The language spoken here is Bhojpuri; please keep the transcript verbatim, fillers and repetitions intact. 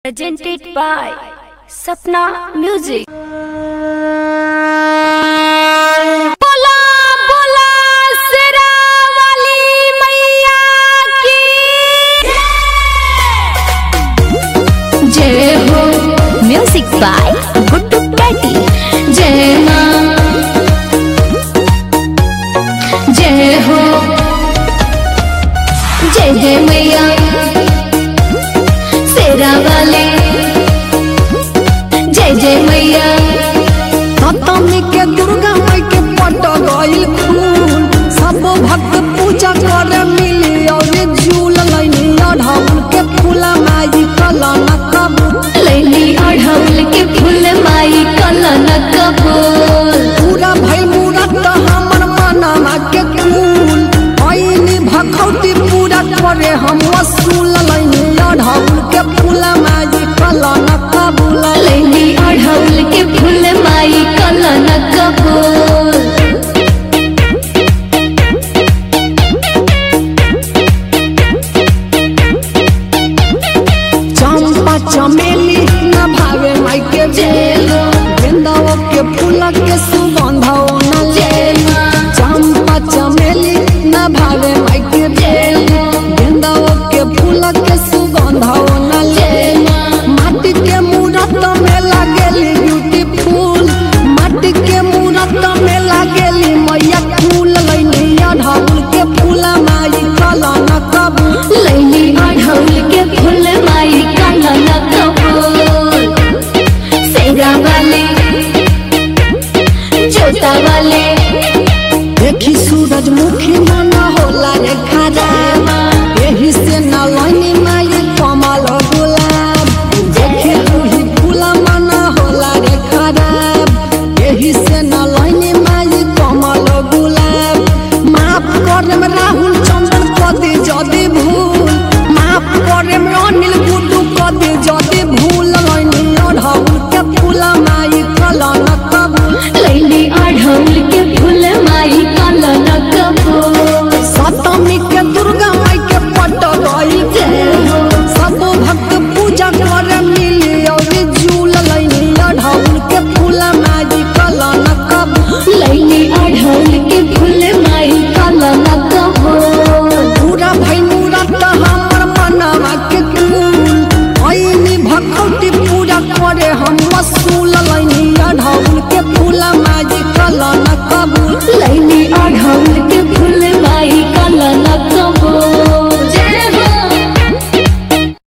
Presented by Sapna Music. बोला बोला शेरा वाली मैया की जय हो। म्यूजिक बाय गुड्डू कैटी। जय माँ जय हो। जय जय मैया शेरा वाले। जय जय मैया। सप्तमी के दुर्गा माई के पट गइल खून, सब भक्त पूजा करे मिली और झूल लैनी अढ़ौल के फूल माई कलन कबूल। लैनी अढ़ौल के फूल माई कलन कबूल। पूरा भइल मूरत हमर मनवा के खून, ऐनी भखौती पूरा करे हम वसूल लैनी अढ़ौल के फूल माई कलन कबूल। लैनी अढ़ौल के फूल माई कलन कबूल। चंपा चमेली न भावे माई के बेल, गेंदाओ के फूल के सुगंध न ले। चंपा चमेली न भावे माई के बेल, गेंदाओ के फूल के सुगंध न ले। माटी के मूरत में लागेली ब्यूटीफुल, माटी के मूरत में लागेली मैया फूल। लैनी अढ़ौल के फूल माई कलन कबूल। लैनी अढ़ौल के फूल माई कलन कबूल। शेरा वाले जोता वाले। देखी सूरजमुखी मन होला रे खराब, एही से न लैनी माई कमल गुलाब। देखी रूही फूल मन होला रे खराब, एही से न लैनी माई कमल गुलाब। माफ करम राहुल चंदन कदी जदी भूल, माफ करम अनिल गुड्डू कदी जदी